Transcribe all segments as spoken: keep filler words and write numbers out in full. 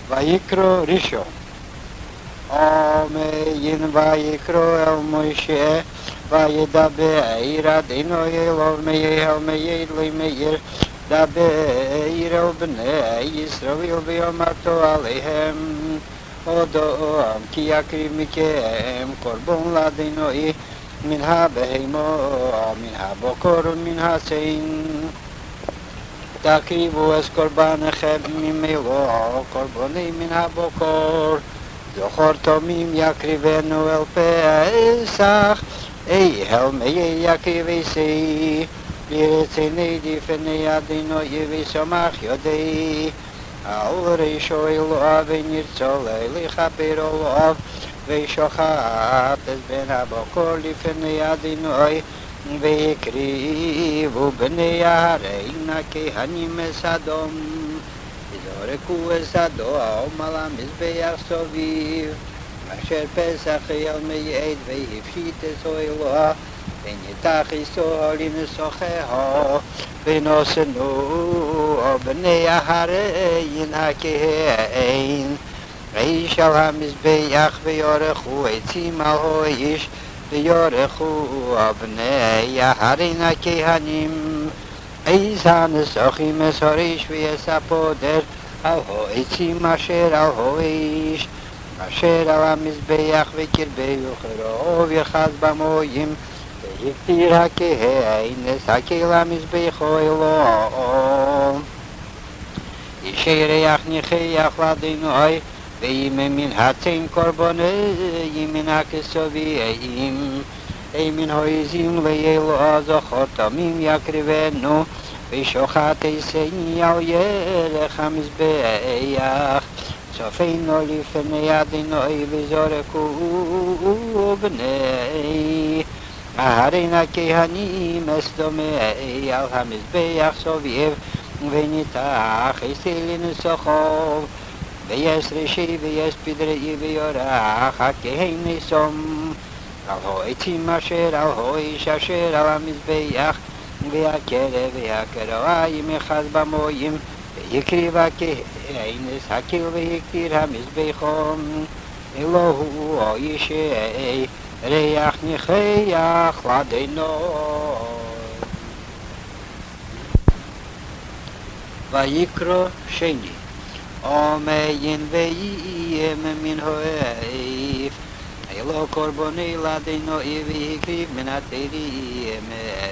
ויקרא ראשון. Amen vayikro el Moshe vayedaber Adonai Elov meyel meyel meyer daber el bnei Yisrael v'yomarto alehem Odom ki yakriv mikem korban l'Adonai min ha-behemo min ha-bokor min ha-sein תקריבו את קורבנכם ממלוא קורבני מן הבוקר זכור תומים יקריבנו אל פסח אי הלמי יקריבסי ברצוני לפני אדוני ושמח ידי על ראשו אלוהיו ונרצו לכפר עליו ושוחט את בן הבוקר לפני אדוני ויקריבו בני הערים הכהנים סדום וזרקו סדום על המזבח סביב אשר פסח אל מעד והפשיט את אלוה ונתח איסו לנסוחהו ונושנו בני הערים הכהן איש על המזבח ויורכו עצים על האיש ויורכו בני הערים הכהנים איז הנסוחים אסוריש ויס הפודר על העצים אשר על האיש אשר על המזבח וקרבהו חרוב יחז במים והקטיר הכהן נסקל המזבחו אלוהו אישי ריח ניחח לאדוני ואם מן הצאן קורבני מן הכסוביים מן העזים לאלוה זכור תמים יקריבנו ושוחט עשני על ירך המזבח צופנו לפני אדוני וזרקו בני הערים הכהנים אסדומי על המזבח סביב וניתח עשי לנסוחו ויש ראשי ויש פדראי ויורח הכהן נסום על העצים אשר על האיש אשר על המזבח והקרב והקרועיים יחז במים ויקריב הכהן הסקל ויקטיר המזבחו אלוהו ישי ריח ניחח לאדוני ויקרא שני Amen ve'yem min ho'ef Elo korbonei l'Adonai v'hikriv min ha'terim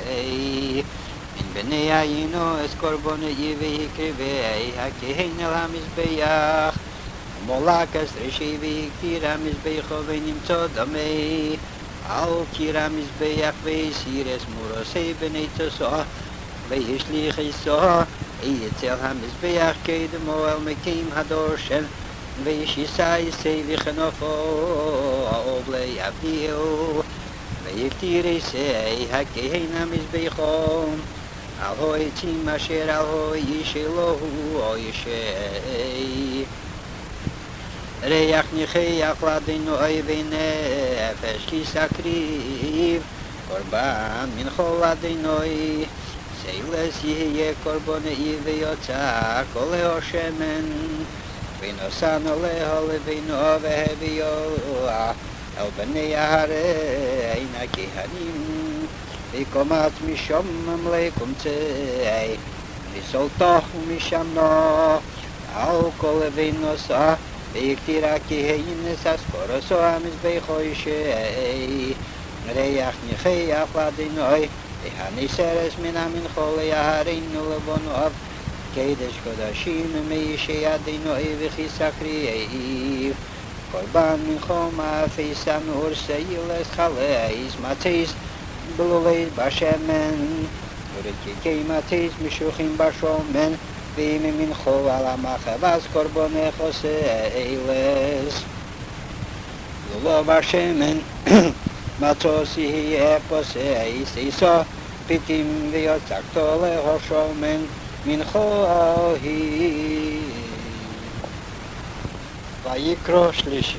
Min bnei ayino es korbonei v'hikrivei hakehen el hamizbeach Molak es reshi v'hiktir hamizbecho v'nimtzo damei Al kir hamizbeach v'yisir es murosei b'nei tosoh וישליך איסו יצל המזבח קדמו אל מקים הדורשן וישיסה יסי וכנופו עובלי אביל ויקטיר יסי הכהן המזבחו על העצים אשר על האיש אלוהו ישי ריח ניחח לאדוני ונפש כסקריב קורבן מנחו לאדוני Seiles yeh korbonei v'yotza kol ha'shemen v'nosanu leho levino v'heviyo el bnei ha'arein ha'kehanim v'komat mishom lekumtzei v'soltoh mishamno al kol levinosa v'yiktir ha'kehanim saskoroso ha'mizbecho yishei reach nicheach l'Adonai והניסרס מן המנחו ליהרינו לבונוב קדש קודשים מישי אדוני וכיסקריאיו קורבן מנחו מאפי סנור סילס חלייס מציס בלולייס בשמן ורקיקי מציס משוחים בשומן ואם מנחו על המחבס קורבנך עושה אילס לולו בשמן מטוס יהיה פוסס איסו פיתים ויוצקתו להושומן מנחו היא ויקרא שלישי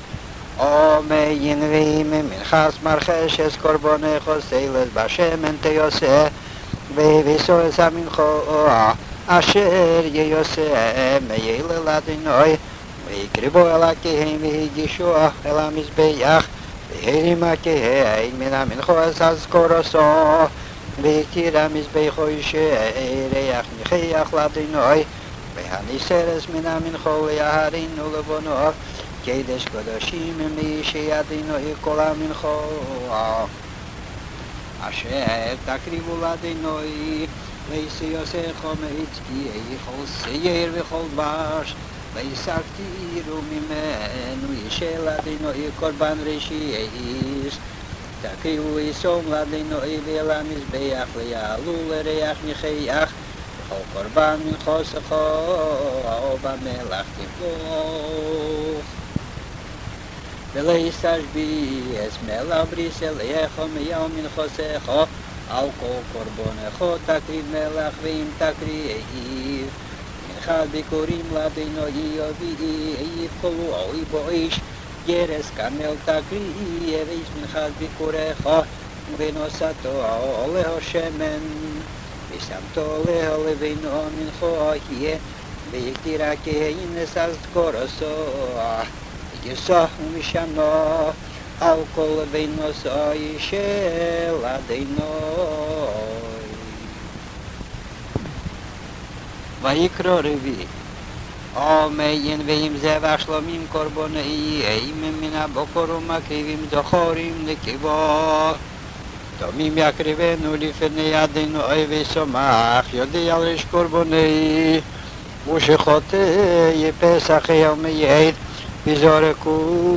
אמן ואם מנחס מרחשס קורבנך סילס בשמן תיוסה והביסו את המנחו אשר ייוסה מייל לאדוני ויקרבו אל הכהן והגישו אל המזבח, והרים הכהן מן המנחוס אזכורוסו, והקטיר המזבח שירח ניחח לאדוני, והניסרס מן המנחו ליהרין ולבונו, קדש קדושים מאישי אדוני כל המנחו, אשר תקריבו לאדוני, ויסיוסך מאצקי כל שעיר וכל דבש, ויסקתירו ממנו ישל אדוני קורבן ראשית, תקריבו יסום לאדוני ואל המזבח ויעלו לריח ניחח, וכל קורבן מנחוסך ובמלח תבלוך. ולהיסשביס מלח בריס אליך מיום מנחוסך, על כל קורבנך תקריב מלח ואם תקריב מנחת ביקורים לאדוני יביא כלו אוי באש, גרס כרמל תקריב איש מנחת ביקורך, ונוסתו עליהו שמן, ושמתו עליהו לבינו מנחו יהיה, ויקטיר הכהן אזכורוסו, יסח ומשנו על כל לבינוסו של אדוני. ויקרא רביעי, עמיין ועם זבח שלומים קורבני אימים מן הבוקר ומקריבים זכורים נקבות, תמים יקריבנו לפני אדוני ושמח יודע ריש קורבני, ושחוטאי פסח יום יעד וזרקו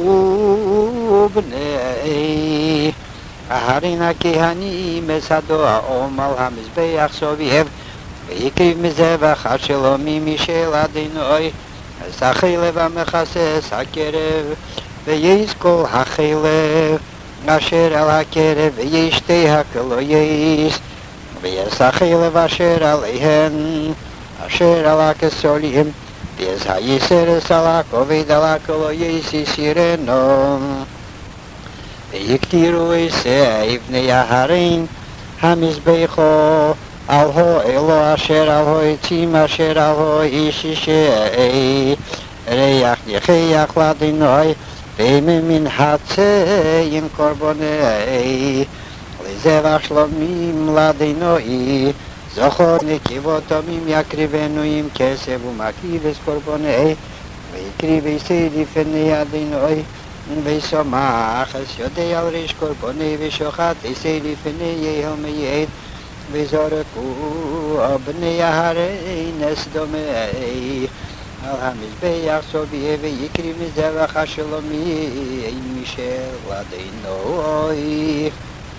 בני ההרין הכהנים מסדום על המזבח סובב, ויקריב מזבח השלומים משל אדוני, אז החלב המכסס הקרב, ויש כל החלב אשר על הקרב, ויש שתי הכלויס, ויש החלב אשר עליהן, אשר על הכסולים, ויש היסרס על הכובד על הכלויס יסירנו, ויקטירו עשי בני ההרין המזבחו, על הו אלו אשר על הו עצים אשר על הו איש אישי ריח יחייח לאדוני וממן חצאין קורבני לזבח שלומים לאדוני זכור נקבות תמים יקריבנו עם כסף ומקיבס קורבני ויקריב עשי לפני אדוני וישמח אז יודע על ריש קורבני ושוחט עשי לפני יהום יעד וזרקו בני ההרין סדומי על המזבח סובב ויקריב מזבח השלומים משל אדוני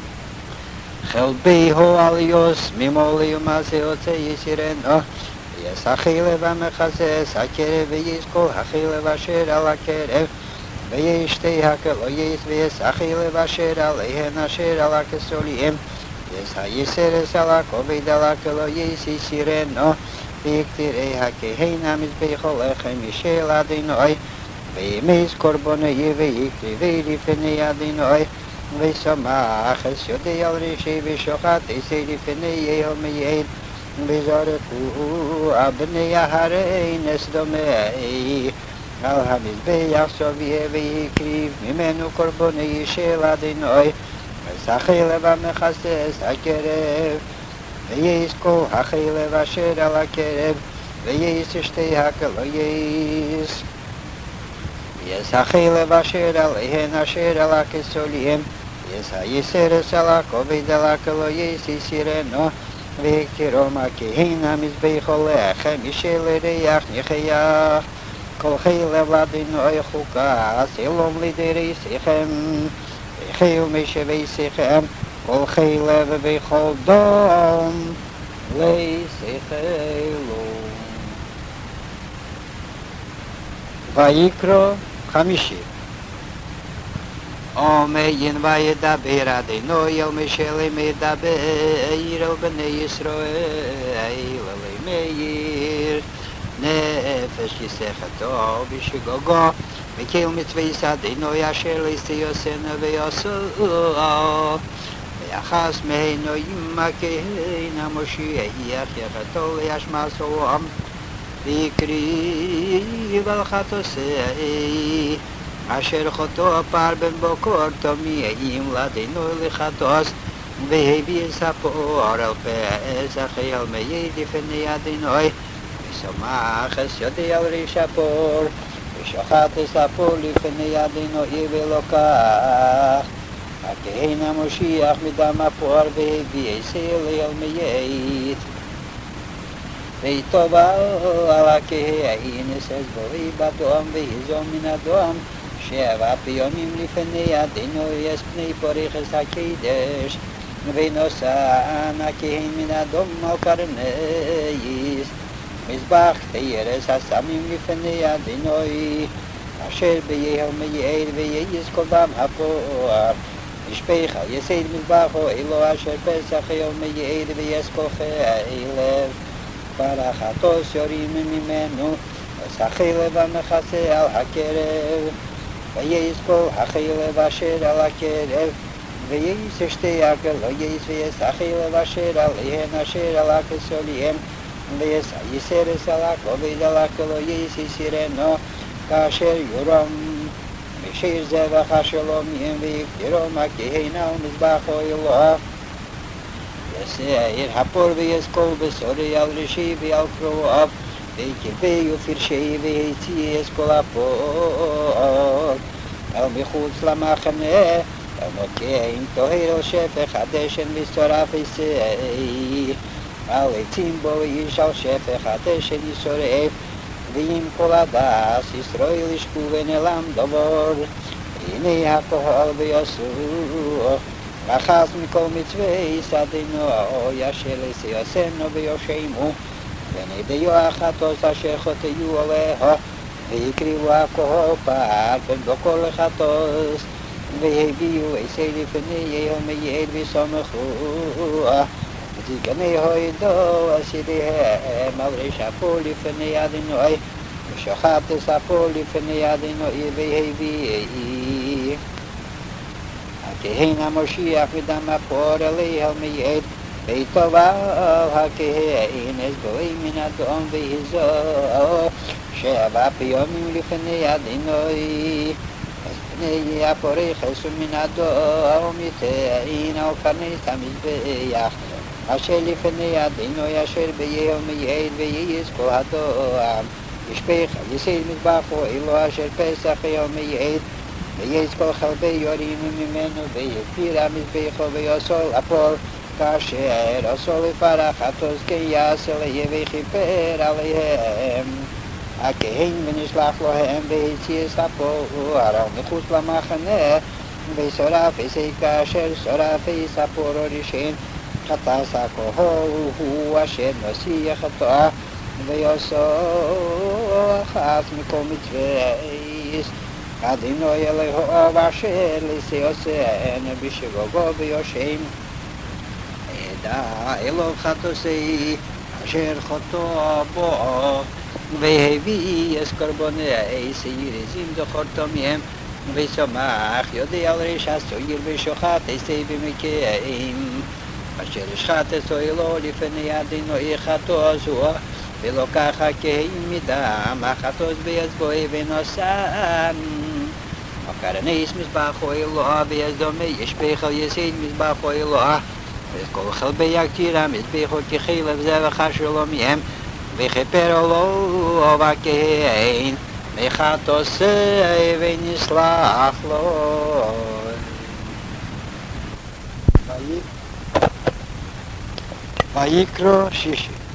חלביהו על יוס ממולי ומעשה יוצא יסירנו ויש החלב המכסס הקרב ויש כל החלב אשר על הקרב ויש שתי הכלויס ויש החלב אשר עליהן אשר על הכסולים יש היסרס על הכובד על הכלויס יסירנו ויקטירי הכהן המזבחו לחם משל אדוני וימס קורבני ויקריבי לפני אדוני ושמח אז יודע על רישי ושוחט עשי לפני יהום יעד וזרקו בני ההרין סדומי על המזבח סובב ויקריב ממנו קורבני של אדוני החלב המכסס הקרב ויש כל החלב אשר על הקרב ויש שתי הכלויס ויש החלב אשר עליהן אשר על הכסולים יש היסרס על הכובד על הכלויס יסירנו ויקטירו הכהן המזבחו לחם משל ריח ניחח כל חלב לאדוני חוקה סלום לדריסיכם חיל משבי שיכם כל חלב וכל דם לשיחלו. ויקרא חמישי עמיין וידבר אדוני אל משה מדבר אל בני ישראל למאיר נפש יסחתו בשגוגו וכל מצוות אדוני אשר לעשינו ויעשו ויחס מהנו עם הכהן המושיח יחתו לישמעו ויקריב על חטאוסי אשר חטא פער בן בוקר תומיים לדינוי לחטאוס והביא ספור על פסח אל מי לפני אדינוי ושמח אס יודי על רישפור ושוחט ספור לפני אדינוי ולוקח הכהן המושיח מדם הפוער והביא סל אל מייט ויטובה על הכהן אסס בוי בדום ויזום מן הדום שבע פעמים לפני אדינוי יש פני פוריכס הקדש ונוסען הכהן מן הדום על קרנייס מזבח תירס הסמים לפני אדינוי אשר ביהל מייעד וייס כל דם הפוער ישפך על יסד מזבחו אלו אשר פסח אל מייעד ויס כל חילב פרחתוס יורים ממנו וסחילב המכסה על הקרב וייס כל החילב אשר על הקרב וייס שתי עגל לא ייס וייס החילב אשר עליהן אשר על הכסוליהם וייס היסרס על הכובד על הכלו ייס יסירנו כאשר יורם משיר זבח השלום מהם ויקדירום הכהן על מזבחו אלוה יסעיר הפור ויסקול בסורי על ראשי ועל קרואיו ויקבי ופרשי והצי יסקול הפור אל מחוץ למחנה אל מוקעים טוהר אל שפך הדשן ושורף יסעי על עצים בו איש על שפך הדשן ישורף ועם כל הדס ישראל ישקו ונעלם דבור הנה הכהל ויעשו רחס מכל מצווי סדינו אשר לסיוסנו ויושמו ונדיו החטוס אשר חוטאו עליהו ויקריבו הכהל פער בין בוקר לחטוס והביאו עשי לפני יהל מייעד וסמכו ותיקני הוידו אסיריהם על רשפו לפני אדינוי ושוחט ספו לפני אדינוי והביא הכהן המושיח ודם הפור אלי אל מייעד ויטובה על הכהן אסבוי מן אדום והזו שבע פעמים לפני אדינוי פני הפוריכס ומן אדום יטעין על כרנס המזבח אשר לפני אדינוי אשר ביהל מייעד וייס כל הדום ישפך על יסד מזבחו אלו אשר פסח אל מייעד ויש כל חלבי יורים ממנו ויקפיר המזבחו ויוסול הפור כאשר עשו לפרחתוס כן יעשה ליה וכיפר עליהם הכהן ונשלח להם והציע ספור על מחוץ למחנה ושורף עשי כאשר שורף ספור ראשון חטס הכהל הוא אשר נשיא חטאה ויעשו אחת מכל מצווה אדינוי אלוהו אשר לסיוסנו בשבוגו ויושם עדה אלוהו חטאוסי אשר חטא בו והביא את קורבני שעירים זכרתו מהם ושמח יודע על רשע סויר ושוחט עשי במקיים אשר השחט אלוהו לפני אדינוי חטאוסו ולוקח הכהן מדם החטאוס ביצבוי ונוסן וקרניס מזבחו אלוה ויזדומה ישפך על יסד מזבחו אלוה וכל חלבי יקטיר המזבחו כחילב זבח השלום מהם וכפר אלוהו הכהן מחטאוסי ונסלח לו ויקרא שישי